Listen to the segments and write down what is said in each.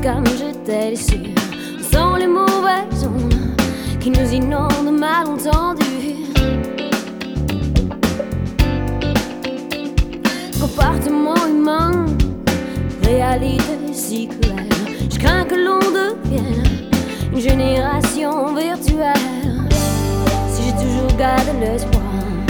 comme j'étais déçu. Sans les mauvaises ondes qui nous inondent de malentendus. Comportement humain, réalité si cruelle. Je crains que l'on devienne une génération virtuelle. Si j'ai toujours gardé l'espoir,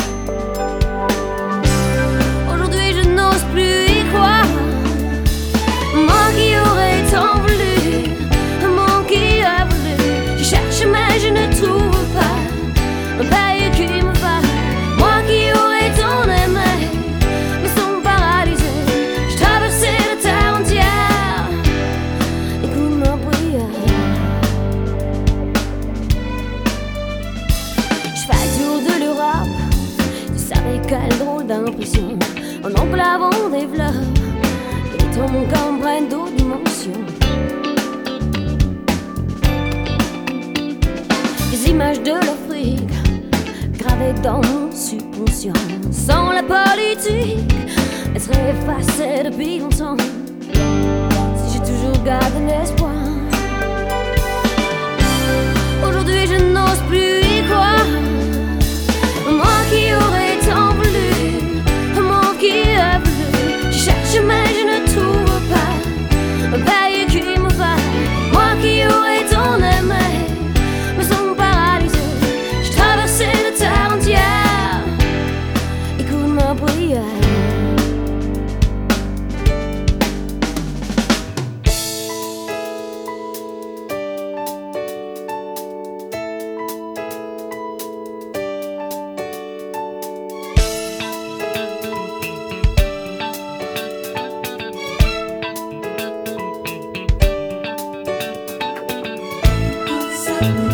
aujourd'hui je n'ose plus y croire. Moi qui aurais tant voulu, moi qui a voulu. Je cherche mais je ne trouve pas un pays qui me va. Moi qui aurais tant aimé, me sens paralysé. Je traversais la terre entière, écoute ma prière. Je fais le tour de l'Europe, tu savais quelle drôle d'impression. En enclavant des fleurs, et ton corps prenne d'autres dimensions. Les images de l'Afrique gravées dans mon subconscient. Sans la politique, elles seraient effacées depuis longtemps. Si j'ai toujours gardé l'espoir, aujourd'hui je n'ose plus y croire. Moi qui aurais tant voulu, moi qui a voulu. Je cherche mais je ne trouve pas un pays qui me va. Moi qui aurais tant aimé, me sens paralysé. Je traversais la terre entière, écoute ma prière. Something